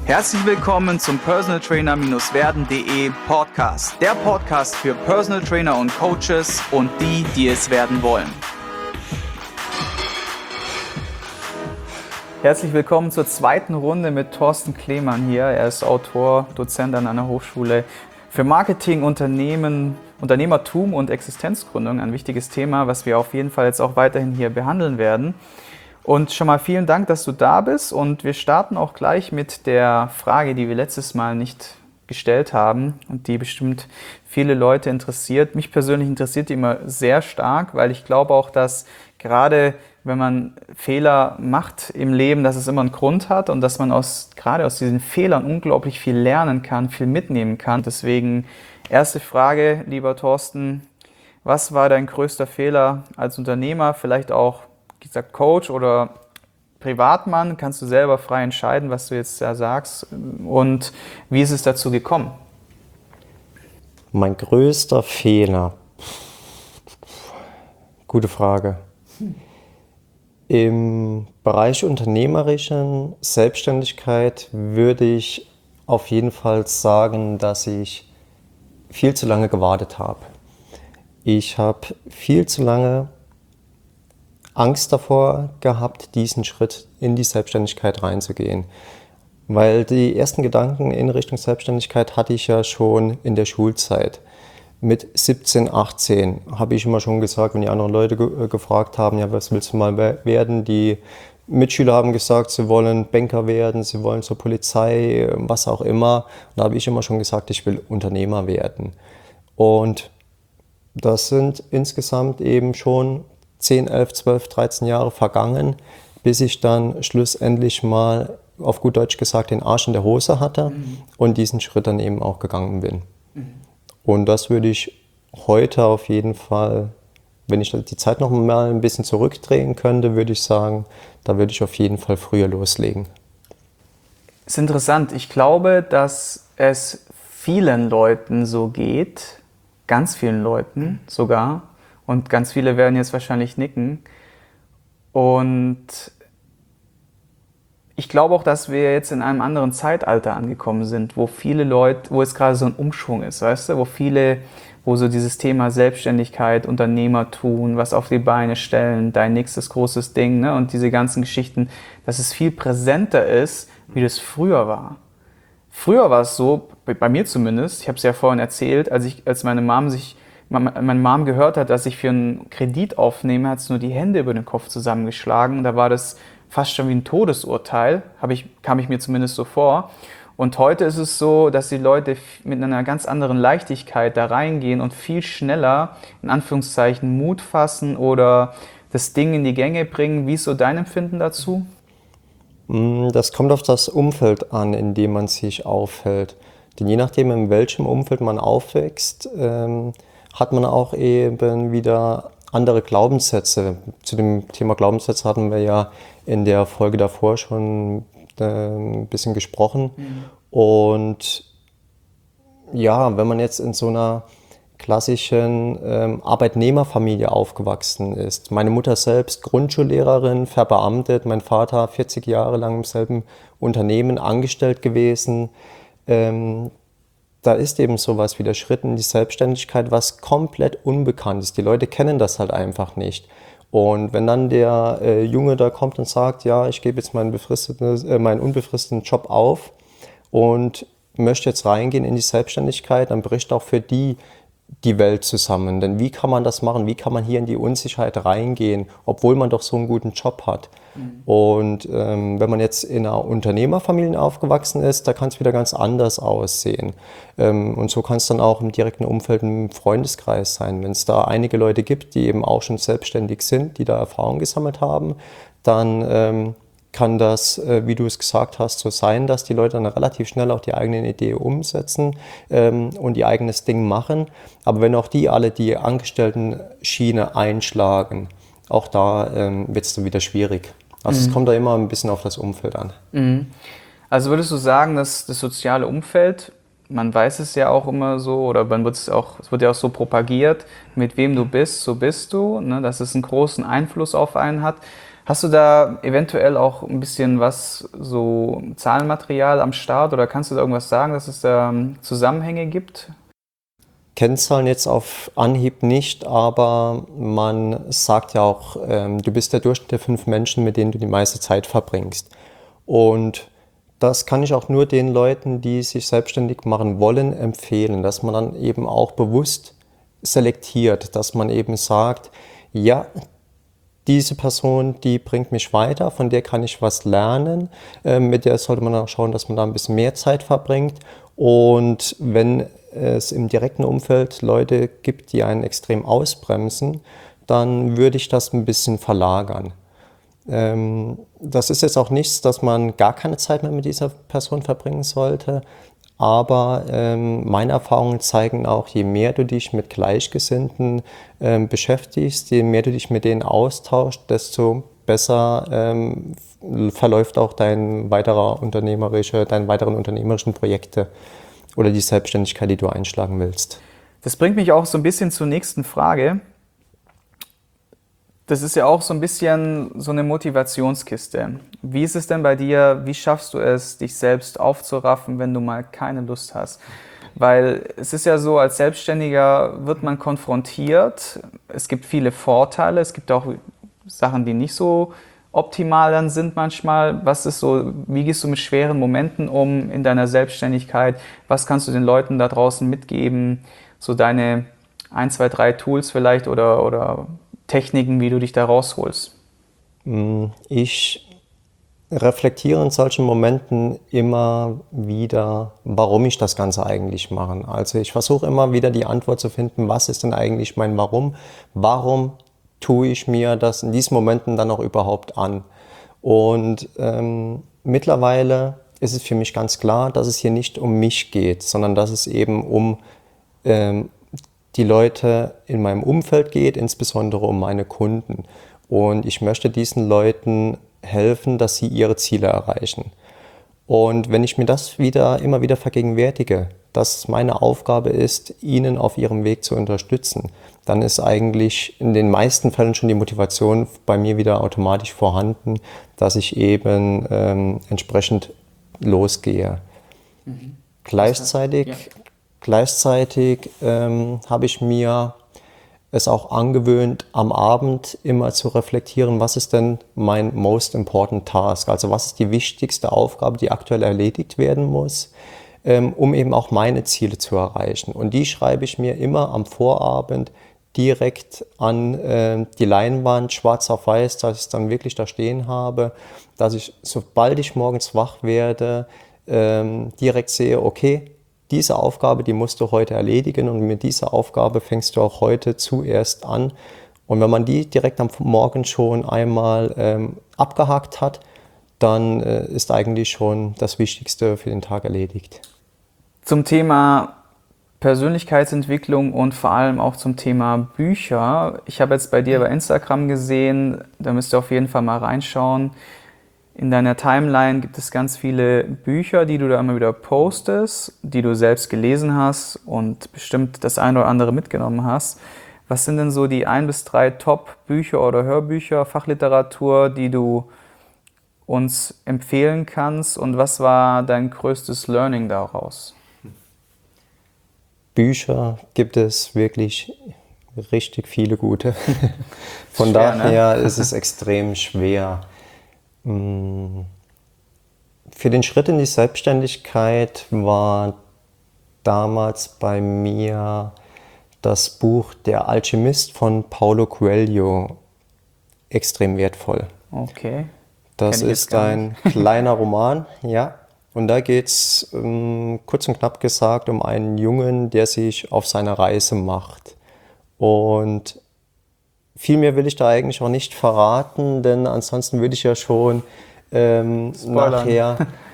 Herzlich willkommen zum Personal Trainer-werden.de Podcast. Der Podcast für Personal Trainer und Coaches und die, die es werden wollen. Herzlich willkommen zur zweiten Runde mit Thorsten Klemann hier. Er ist Autor, Dozent an einer Hochschule für Marketing, Unternehmertum und Existenzgründung. Ein wichtiges Thema, was wir auf jeden Fall jetzt auch weiterhin hier behandeln werden. Und schon mal vielen Dank, dass du da bist, und wir starten auch gleich mit der Frage, die wir letztes Mal nicht gestellt haben und die bestimmt viele Leute interessiert. Mich persönlich interessiert die immer sehr stark, weil ich glaube auch, dass gerade wenn man Fehler macht im Leben, dass es immer einen Grund hat und dass man gerade aus diesen Fehlern unglaublich viel lernen kann, viel mitnehmen kann. Deswegen erste Frage, lieber Thorsten, was war dein größter Fehler als Unternehmer, vielleicht auch gesagt Coach oder Privatmann? Kannst du selber frei entscheiden, was du jetzt da sagst, und wie ist es dazu gekommen? Mein größter Fehler? Gute Frage. Im Bereich unternehmerischen Selbstständigkeit würde ich auf jeden Fall sagen, dass ich viel zu lange gewartet habe. Ich habe viel zu lange Angst davor gehabt, diesen Schritt in die Selbstständigkeit reinzugehen. Weil die ersten Gedanken in Richtung Selbstständigkeit hatte ich ja schon in der Schulzeit. Mit 17, 18 habe ich immer schon gesagt, wenn die anderen Leute gefragt haben, ja, was willst du mal werden? Die Mitschüler haben gesagt, sie wollen Banker werden, sie wollen zur Polizei, was auch immer. Und da habe ich immer schon gesagt, ich will Unternehmer werden. Und das sind insgesamt eben schon 10, 11, 12, 13 Jahre vergangen, bis ich dann schlussendlich mal, auf gut Deutsch gesagt, den Arsch in der Hose hatte und diesen Schritt dann eben auch gegangen bin. Und das würde ich heute auf jeden Fall, wenn ich die Zeit noch mal ein bisschen zurückdrehen könnte, würde ich sagen, da würde ich auf jeden Fall früher loslegen. Das ist interessant. Ich glaube, dass es vielen Leuten so geht, ganz vielen Leuten sogar, und ganz viele werden jetzt wahrscheinlich nicken. Und ich glaube auch, dass wir jetzt in einem anderen Zeitalter angekommen sind, wo viele Leute, wo es gerade so ein Umschwung ist, weißt du, wo so dieses Thema Selbstständigkeit, Unternehmertum, was auf die Beine stellen, dein nächstes großes Ding, ne, und diese ganzen Geschichten, dass es viel präsenter ist, wie das früher war. Früher war es so, bei mir zumindest, ich habe es ja vorhin erzählt, als meine Mom gehört hat, dass ich für einen Kredit aufnehme, hat sie nur die Hände über den Kopf zusammengeschlagen. Da war das fast schon wie ein Todesurteil, kam ich mir zumindest so vor. Und heute ist es so, dass die Leute mit einer ganz anderen Leichtigkeit da reingehen und viel schneller, in Anführungszeichen, Mut fassen oder das Ding in die Gänge bringen. Wie ist so dein Empfinden dazu? Das kommt auf das Umfeld an, in dem man sich aufhält. Denn je nachdem, in welchem Umfeld man aufwächst, hat man auch eben wieder andere Glaubenssätze. Zu dem Thema Glaubenssätze hatten wir ja in der Folge davor schon ein bisschen gesprochen. Und ja, wenn man jetzt in so einer klassischen Arbeitnehmerfamilie aufgewachsen ist, meine Mutter selbst Grundschullehrerin, verbeamtet, mein Vater 40 Jahre lang im selben Unternehmen angestellt gewesen, da ist eben sowas wie der Schritt in die Selbstständigkeit, was komplett unbekannt ist. Die Leute kennen das halt einfach nicht. Und wenn dann der Junge da kommt und sagt, ja, ich gebe jetzt meinen unbefristeten Job auf und möchte jetzt reingehen in die Selbstständigkeit, dann bricht auch für die Welt zusammen. Denn wie kann man das machen? Wie kann man hier in die Unsicherheit reingehen, obwohl man doch so einen guten Job hat? Und wenn man jetzt in einer Unternehmerfamilie aufgewachsen ist, da kann es wieder ganz anders aussehen. Und so kann es dann auch im direkten Umfeld im Freundeskreis sein. Wenn es da einige Leute gibt, die eben auch schon selbstständig sind, die da Erfahrung gesammelt haben, dann kann das, wie du es gesagt hast, so sein, dass die Leute dann relativ schnell auch die eigene Idee umsetzen und ihr eigenes Ding machen. Aber wenn auch die alle die Angestellten-Schiene einschlagen, auch da wird es dann wieder schwierig. Also es kommt da immer ein bisschen auf das Umfeld an. Also würdest du sagen, dass das soziale Umfeld, man weiß es ja auch immer so, oder es wird ja auch so propagiert, mit wem du bist, so bist du, ne, dass es einen großen Einfluss auf einen hat. Hast du da eventuell auch ein bisschen was, so Zahlenmaterial am Start oder kannst du da irgendwas sagen, dass es da Zusammenhänge gibt? Kennzahlen jetzt auf Anhieb nicht, aber man sagt ja auch, du bist der Durchschnitt der 5 Menschen, mit denen du die meiste Zeit verbringst. Und das kann ich auch nur den Leuten, die sich selbstständig machen wollen, empfehlen, dass man dann eben auch bewusst selektiert, dass man eben sagt, ja, diese Person, die bringt mich weiter, von der kann ich was lernen. Mit der sollte man auch schauen, dass man da ein bisschen mehr Zeit verbringt. Und wenn es im direkten Umfeld Leute gibt, die einen extrem ausbremsen, dann würde ich das ein bisschen verlagern. Das ist jetzt auch nichts, dass man gar keine Zeit mehr mit dieser Person verbringen sollte. Aber meine Erfahrungen zeigen auch, je mehr du dich mit Gleichgesinnten beschäftigst, je mehr du dich mit denen austauschst, desto besser verläuft auch deine weiteren unternehmerischen Projekte oder die Selbstständigkeit, die du einschlagen willst. Das bringt mich auch so ein bisschen zur nächsten Frage. Das ist ja auch so ein bisschen so eine Motivationskiste. Wie ist es denn bei dir? Wie schaffst du es, dich selbst aufzuraffen, wenn du mal keine Lust hast? Weil es ist ja so, als Selbstständiger wird man konfrontiert. Es gibt viele Vorteile. Es gibt auch Sachen, die nicht so optimal dann sind manchmal. Was ist so, wie gehst du mit schweren Momenten um in deiner Selbstständigkeit? Was kannst du den Leuten da draußen mitgeben? So deine 1, 2, 3 Tools vielleicht oder Techniken, wie du dich da rausholst? Ich reflektiere in solchen Momenten immer wieder, warum ich das Ganze eigentlich mache. Also ich versuche immer wieder die Antwort zu finden, was ist denn eigentlich mein Warum? Warum tue ich mir das in diesen Momenten dann auch überhaupt an? Und mittlerweile ist es für mich ganz klar, dass es hier nicht um mich geht, sondern dass es eben um die Leute in meinem Umfeld geht, insbesondere um meine Kunden. Und ich möchte diesen Leuten helfen, dass sie ihre Ziele erreichen. Und wenn ich mir das immer wieder vergegenwärtige, dass es meine Aufgabe ist, ihnen auf ihrem Weg zu unterstützen, dann ist eigentlich in den meisten Fällen schon die Motivation bei mir wieder automatisch vorhanden, dass ich eben entsprechend losgehe. Mhm. Gleichzeitig habe ich mir es auch angewöhnt, am Abend immer zu reflektieren, was ist denn mein most important task? Also was ist die wichtigste Aufgabe, die aktuell erledigt werden muss, um eben auch meine Ziele zu erreichen. Und die schreibe ich mir immer am Vorabend direkt an die Leinwand, schwarz auf weiß, dass ich es dann wirklich da stehen habe, dass ich, sobald ich morgens wach werde, direkt sehe, okay, diese Aufgabe, die musst du heute erledigen und mit dieser Aufgabe fängst du auch heute zuerst an. Und wenn man die direkt am Morgen schon einmal abgehakt hat, dann ist eigentlich schon das Wichtigste für den Tag erledigt. Zum Thema Persönlichkeitsentwicklung und vor allem auch zum Thema Bücher. Ich habe jetzt bei dir bei Instagram gesehen, da müsst ihr auf jeden Fall mal reinschauen. In deiner Timeline gibt es ganz viele Bücher, die du da immer wieder postest, die du selbst gelesen hast und bestimmt das eine oder andere mitgenommen hast. Was sind denn so die 1 bis 3 Top-Bücher oder Hörbücher, Fachliteratur, die du uns empfehlen kannst und was war dein größtes Learning daraus? Bücher gibt es wirklich richtig viele gute. Von schwer, daher ne? ist es extrem schwer. Für den Schritt in die Selbstständigkeit war damals bei mir das Buch Der Alchemist von Paulo Coelho extrem wertvoll. Okay. Das ist ein kleiner Roman, ja. Und da geht es kurz und knapp gesagt um einen Jungen, der sich auf seine Reise macht. Und viel mehr will ich da eigentlich auch nicht verraten, denn ansonsten würde ich ja schon nachher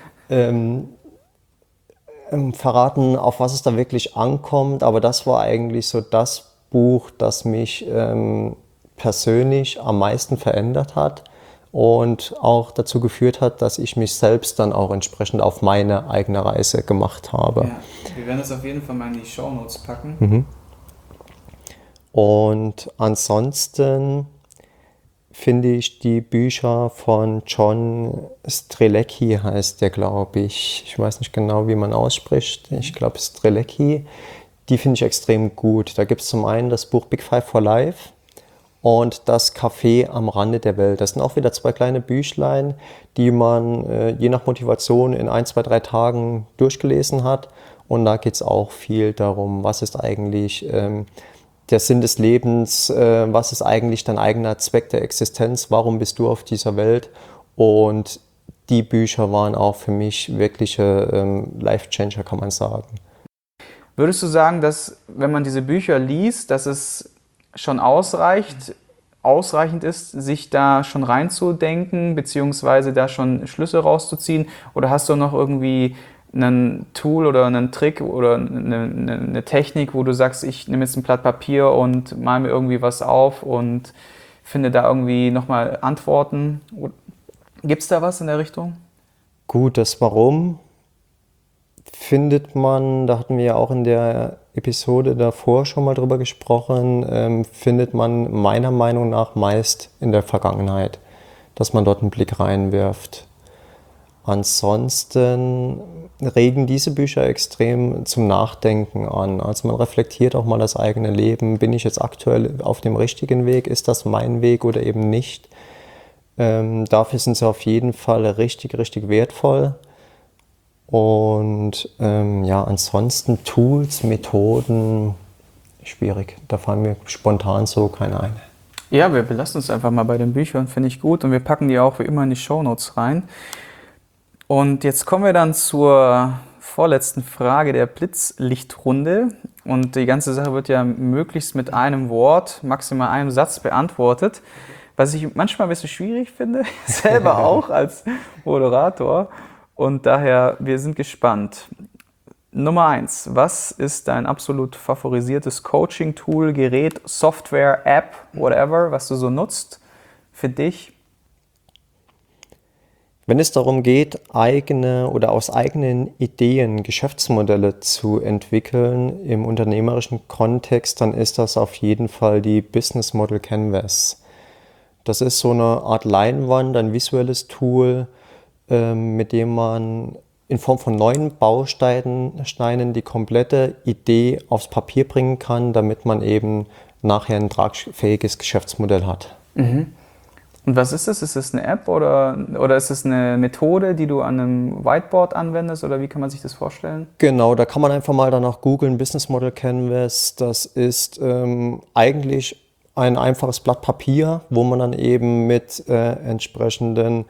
verraten, auf was es da wirklich ankommt. Aber das war eigentlich so das Buch, das mich persönlich am meisten verändert hat und auch dazu geführt hat, dass ich mich selbst dann auch entsprechend auf meine eigene Reise gemacht habe. Ja, wir werden das auf jeden Fall mal in die Shownotes packen. Und ansonsten finde ich die Bücher von John Strelecki, heißt der, glaube ich. Ich weiß nicht genau, wie man ausspricht. Ich glaube Strelecki. Die finde ich extrem gut. Da gibt es zum einen das Buch Big Five for Life und das Café am Rande der Welt. Das sind auch wieder 2 kleine Büchlein, die man je nach Motivation in 1, 2, 3 Tagen durchgelesen hat. Und da geht es auch viel darum, was ist eigentlich der Sinn des Lebens, was ist eigentlich dein eigener Zweck der Existenz, warum bist du auf dieser Welt? Und die Bücher waren auch für mich wirkliche Life-Changer, kann man sagen. Würdest du sagen, dass, wenn man diese Bücher liest, dass es schon ausreichend ist, sich da schon reinzudenken, beziehungsweise da schon Schlüsse rauszuziehen? Oder hast du noch irgendwie einen Tool oder einen Trick oder eine Technik, wo du sagst, ich nehme jetzt ein Blatt Papier und mal mir irgendwie was auf und finde da irgendwie nochmal Antworten? Gibt es da was in der Richtung? Gut, das Warum findet man, da hatten wir ja auch in der Episode davor schon mal drüber gesprochen, findet man meiner Meinung nach meist in der Vergangenheit, dass man dort einen Blick reinwirft. Ansonsten regen diese Bücher extrem zum Nachdenken an. Also man reflektiert auch mal das eigene Leben. Bin ich jetzt aktuell auf dem richtigen Weg? Ist das mein Weg oder eben nicht? Dafür sind sie auf jeden Fall richtig, richtig wertvoll. Und ja, ansonsten Tools, Methoden, schwierig. Da fallen mir spontan so keine ein. Ja, wir belassen uns einfach mal bei den Büchern, finde ich gut. Und wir packen die auch wie immer in die Shownotes rein. Und jetzt kommen wir dann zur vorletzten Frage der Blitzlichtrunde. Und die ganze Sache wird ja möglichst mit einem Wort, maximal einem Satz beantwortet. Was ich manchmal ein bisschen schwierig finde, selber auch als Moderator. Und daher, wir sind gespannt. Nummer 1, was ist dein absolut favorisiertes Coaching-Tool, Gerät, Software, App, whatever, was du so nutzt für dich? Wenn es darum geht, eigene oder aus eigenen Ideen Geschäftsmodelle zu entwickeln im unternehmerischen Kontext, dann ist das auf jeden Fall die Business Model Canvas. Das ist so eine Art Leinwand, ein visuelles Tool, mit dem man in Form von neuen Bausteinen die komplette Idee aufs Papier bringen kann, damit man eben nachher ein tragfähiges Geschäftsmodell hat. Mhm. Und was ist das? Ist das eine App oder ist das eine Methode, die du an einem Whiteboard anwendest oder wie kann man sich das vorstellen? Genau, da kann man einfach mal danach googeln, Business Model Canvas. Das ist eigentlich ein einfaches Blatt Papier, wo man dann eben mit entsprechenden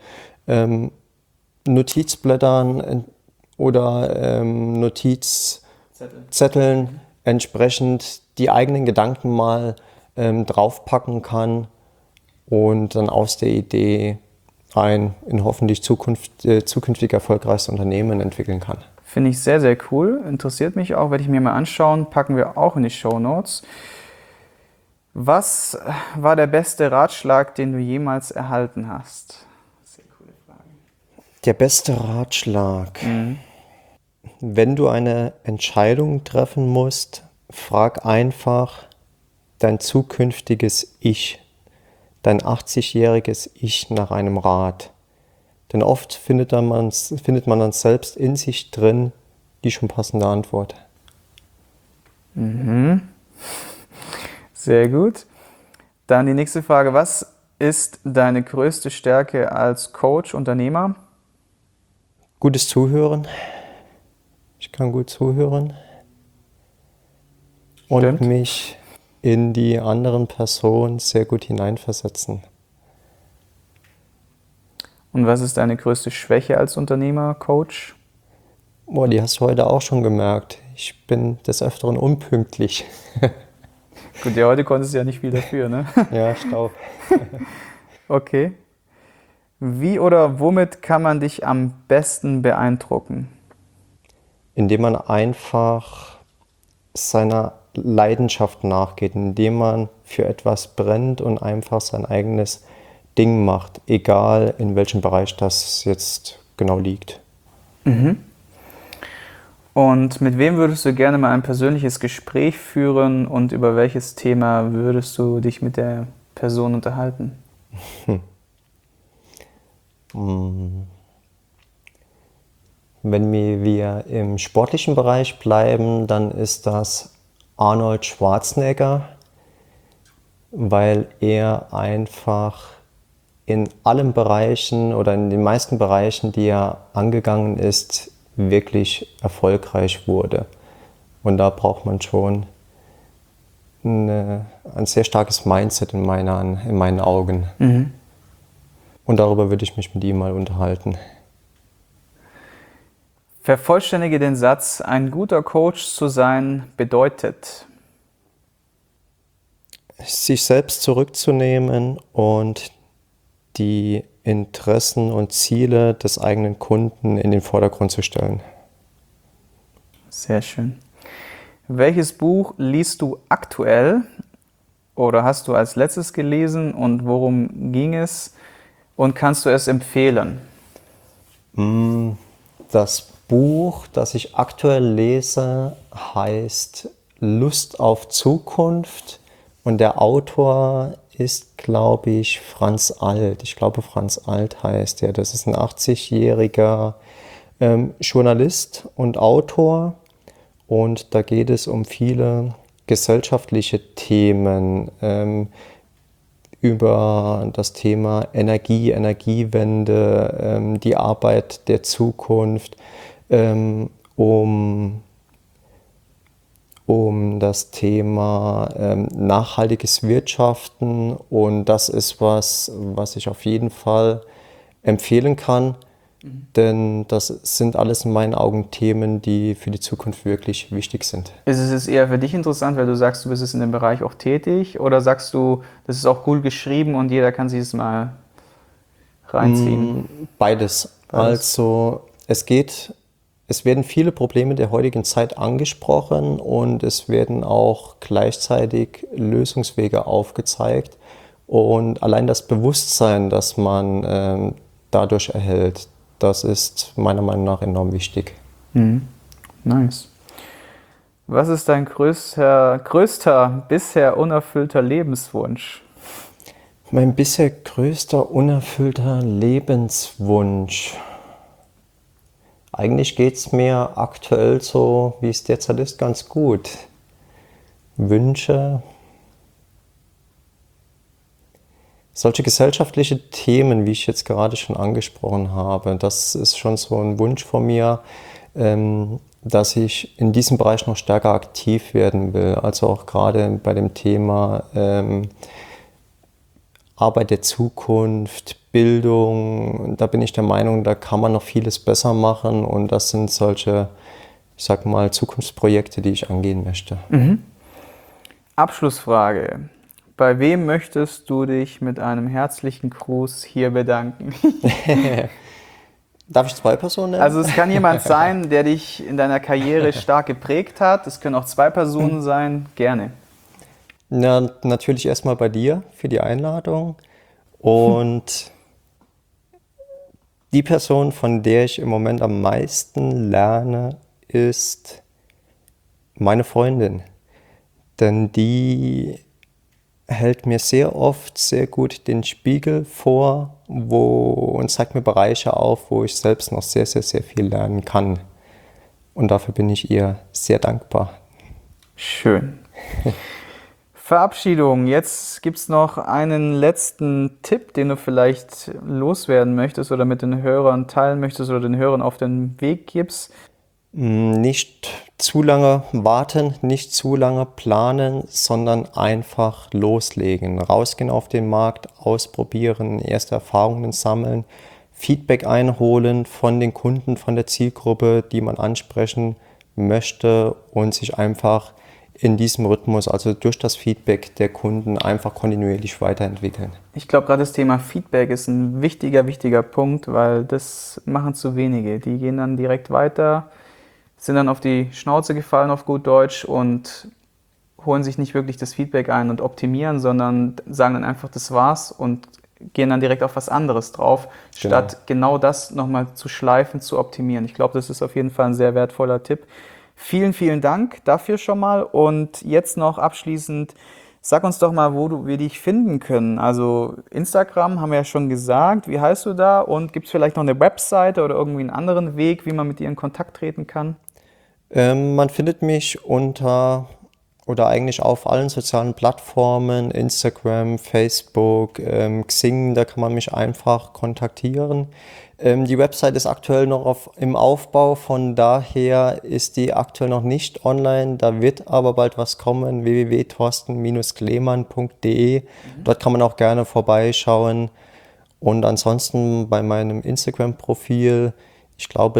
Notizblättern oder Notizzetteln entsprechend die eigenen Gedanken mal draufpacken kann und dann aus der Idee ein in hoffentlich zukünftig erfolgreiches Unternehmen entwickeln kann. Finde ich sehr, sehr cool. Interessiert mich auch, werde ich mir mal anschauen. Packen wir auch in die Shownotes. Was war der beste Ratschlag, den du jemals erhalten hast? Sehr coole Frage. Der beste Ratschlag. Wenn du eine Entscheidung treffen musst, frag einfach dein zukünftiges Ich, dein 80-jähriges Ich nach einem Rat. Denn oft findet man dann selbst in sich drin die schon passende Antwort. Mhm. Sehr gut. Dann die nächste Frage. Was ist deine größte Stärke als Coach, Unternehmer? Gutes Zuhören. Ich kann gut zuhören. Stimmt. Und mich in die anderen Personen sehr gut hineinversetzen. Und was ist deine größte Schwäche als Unternehmer, Coach? Boah, die hast du heute auch schon gemerkt. Ich bin des Öfteren unpünktlich. Gut, ja, heute konntest du ja nicht viel dafür, ne? Ja, Stau. Okay. Wie oder womit kann man dich am besten beeindrucken? Indem man einfach seiner Leidenschaft nachgeht, indem man für etwas brennt und einfach sein eigenes Ding macht, egal in welchem Bereich das jetzt genau liegt. Mhm. Und mit wem würdest du gerne mal ein persönliches Gespräch führen und über welches Thema würdest du dich mit der Person unterhalten? Wenn wir im sportlichen Bereich bleiben, dann ist das Arnold Schwarzenegger, weil er einfach in allen Bereichen oder in den meisten Bereichen, die er angegangen ist, wirklich erfolgreich wurde. Und da braucht man schon ein sehr starkes Mindset in meinen Augen. Und darüber würde ich mich mit ihm mal unterhalten. Vervollständige den Satz, ein guter Coach zu sein bedeutet. Sich selbst zurückzunehmen und die Interessen und Ziele des eigenen Kunden in den Vordergrund zu stellen. Sehr schön. Welches Buch liest du aktuell oder hast du als letztes gelesen und worum ging es und kannst du es empfehlen? Das Buch, das ich aktuell lese, heißt Lust auf Zukunft und der Autor ist, glaube ich, Franz Alt. Ich glaube, Franz Alt heißt er. Das ist ein 80-jähriger Journalist und Autor und da geht es um viele gesellschaftliche Themen, über das Thema Energie, Energiewende, die Arbeit der Zukunft, um das Thema nachhaltiges Wirtschaften und das ist was ich auf jeden Fall empfehlen kann, denn das sind alles in meinen Augen Themen, die für die Zukunft wirklich wichtig sind. Ist es jetzt eher für dich interessant, weil du sagst, du bist jetzt in dem Bereich auch tätig oder sagst du, das ist auch cool geschrieben und jeder kann sich das mal reinziehen? Beides. Also es werden viele Probleme der heutigen Zeit angesprochen und es werden auch gleichzeitig Lösungswege aufgezeigt. Und allein das Bewusstsein, das man dadurch erhält, das ist meiner Meinung nach enorm wichtig. Nice. Was ist dein größter bisher unerfüllter Lebenswunsch? Mein bisher größter unerfüllter Lebenswunsch. Eigentlich geht es mir aktuell so, wie es derzeit ist, ganz gut. Wünsche, solche gesellschaftliche Themen, wie ich jetzt gerade schon angesprochen habe, das ist schon so ein Wunsch von mir, dass ich in diesem Bereich noch stärker aktiv werden will. Also auch gerade bei dem Thema Arbeit der Zukunft, Bildung, da bin ich der Meinung, da kann man noch vieles besser machen und das sind solche, ich sag mal, Zukunftsprojekte, die ich angehen möchte. Abschlussfrage. Bei wem möchtest du dich mit einem herzlichen Gruß hier bedanken? Darf ich 2 Personen nennen? Also es kann jemand sein, der dich in deiner Karriere stark geprägt hat. Es können auch 2 Personen sein. Gerne. Na, natürlich erstmal bei dir für die Einladung und die Person, von der ich im Moment am meisten lerne, ist meine Freundin, denn die hält mir sehr oft sehr gut den Spiegel vor und zeigt mir Bereiche auf, wo ich selbst noch sehr, sehr, sehr viel lernen kann. Und dafür bin ich ihr sehr dankbar. Schön. Verabschiedung. Jetzt gibt es noch einen letzten Tipp, den du vielleicht loswerden möchtest oder mit den Hörern teilen möchtest oder den Hörern auf den Weg gibst. Nicht zu lange warten, nicht zu lange planen, sondern einfach loslegen. Rausgehen auf den Markt, ausprobieren, erste Erfahrungen sammeln, Feedback einholen von den Kunden, von der Zielgruppe, die man ansprechen möchte und sich einfach in diesem Rhythmus, also durch das Feedback der Kunden, einfach kontinuierlich weiterentwickeln. Ich glaube, gerade das Thema Feedback ist ein wichtiger Punkt, weil das machen zu wenige. Die gehen dann direkt weiter, sind dann auf die Schnauze gefallen auf gut Deutsch und holen sich nicht wirklich das Feedback ein und optimieren, sondern sagen dann einfach, das war's und gehen dann direkt auf was anderes drauf, statt genau das nochmal zu schleifen, zu optimieren. Ich glaube, das ist auf jeden Fall ein sehr wertvoller Tipp. Vielen Dank dafür schon mal und jetzt noch abschließend, Sag uns doch mal, wo wir dich finden können. Also Instagram haben wir ja schon gesagt. Wie heißt du da? Und gibt es vielleicht noch eine Webseite oder irgendwie einen anderen Weg, wie man mit dir in Kontakt treten kann? Man findet mich unter oder eigentlich auf allen sozialen Plattformen, Instagram, Facebook, Xing, da kann man mich einfach kontaktieren. Die Website ist aktuell noch im Aufbau, von daher ist die aktuell noch nicht online. Da wird aber bald was kommen, www.torsten-klemann.de. Dort kann man auch gerne vorbeischauen. Und ansonsten bei meinem Instagram-Profil, ich glaube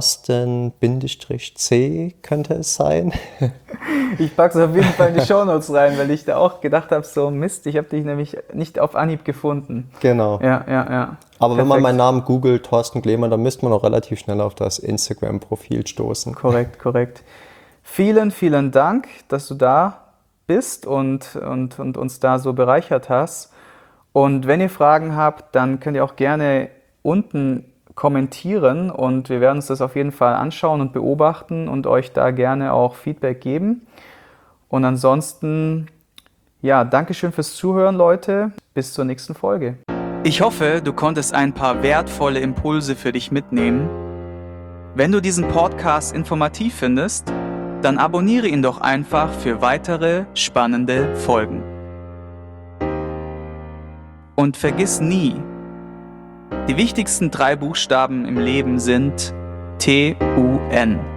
Torsten-C könnte es sein. Ich packe es auf jeden Fall in die Shownotes rein, weil ich da auch gedacht habe, so Mist, ich habe dich nämlich nicht auf Anhieb gefunden. Genau. Ja. Aber Perfekt. wenn man meinen Namen googelt, Torsten Klemann, dann müsste man auch relativ schnell auf das Instagram-Profil stoßen. Korrekt. Vielen Dank, dass du da bist und uns da so bereichert hast. Und wenn ihr Fragen habt, dann könnt ihr auch gerne unten kommentieren und wir werden uns das auf jeden Fall anschauen und beobachten und euch da gerne auch Feedback geben. Und ansonsten, ja, Dankeschön fürs Zuhören, Leute. Bis zur nächsten Folge. Ich hoffe, du konntest ein paar wertvolle Impulse für dich mitnehmen. Wenn du diesen Podcast informativ findest, dann abonniere ihn doch einfach für weitere spannende Folgen. Und vergiss nie, die wichtigsten 3 Buchstaben im Leben sind TUN.